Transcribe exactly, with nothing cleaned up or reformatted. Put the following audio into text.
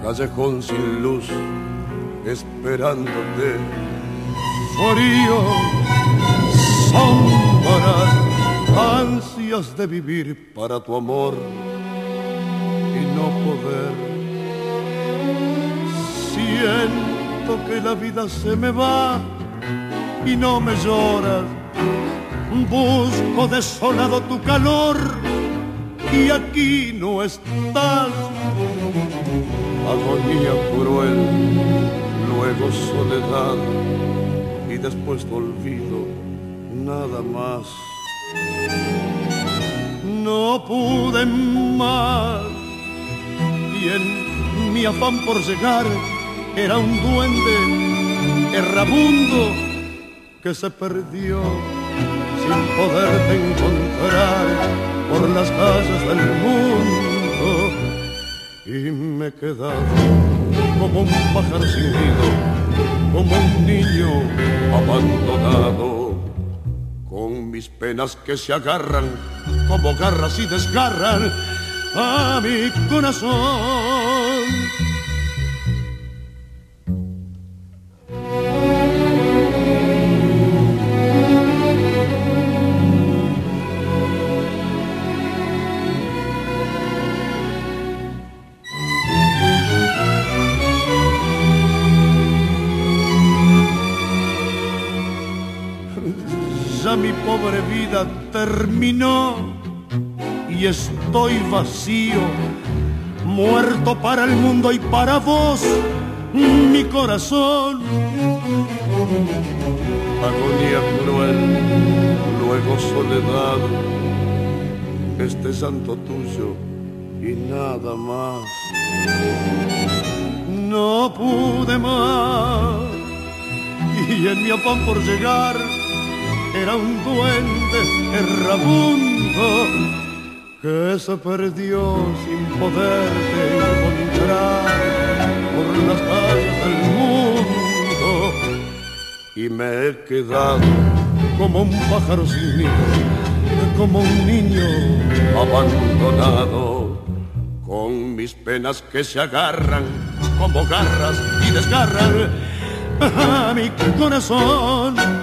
callejón sin luz, esperándote. Frío, sombras, ansias de vivir para tu amor y no poder. Siento que la vida se me va y no me lloras. Busco desolado tu calor y aquí no estás. Agonía cruel, luego soledad y después tu olvido, nada más. No pude más y en mi afán por llegar era un duende errabundo que se perdió sin poderte encontrar por las calles del mundo. Y me he quedado como un pájaro sin nido, como un niño abandonado, con mis penas que se agarran como garras y desgarran a mi corazón. Ya mi pobre vida terminó y estoy vacío, muerto para el mundo y para vos, mi corazón. Agonía cruel, luego soledad, este santo tuyo y nada más. No pude más y en mi afán por llegar era un duende errabundo que se perdió sin poderte encontrar por las calles del mundo. Y me he quedado como un pájaro sin nido, como un niño abandonado, con mis penas que se agarran como garras y desgarran a mi corazón.